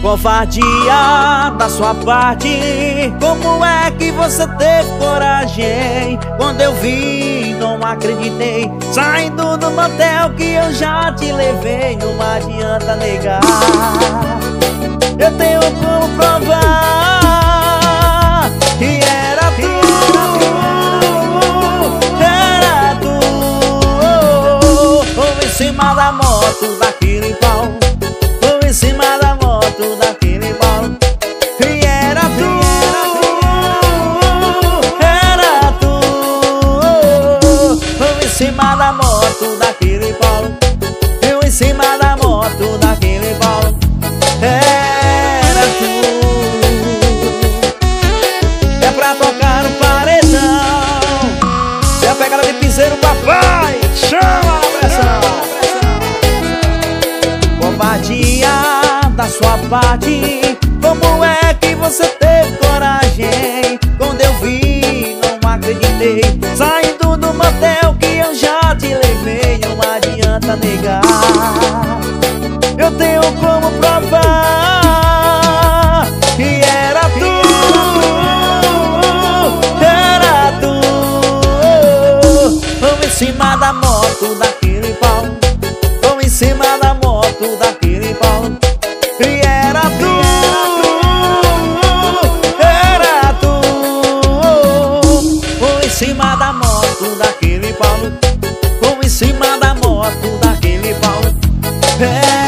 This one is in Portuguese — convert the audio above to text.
Covardia da sua parte, como é que você teve coragem? Quando eu vi, não acreditei, saindo do motel que eu já te levei. Não adianta negar, eu tenho como provar que era tu, era tu. Ou em cima da moto daquele pau, ou em cima da moto daquele pau, e era tu, era tu. Ou em cima da moto daquele pau, eu em cima da moto daquele pau, era tu. É pra tocar no paredão, é a pegada de piseiro, papai, chama a pressão. Covardia da sua parte, como é que você teve coragem? Quando eu vi, não acreditei, saindo do motel que eu já te levei. Não adianta negar, eu tenho como provar que era tu, era tu. Ou em cima da moto daquele pau, ou em cima da moto daquele pau, e era tu, era tu. Ou em cima da moto daquele pau, ou em cima da moto daquele pau,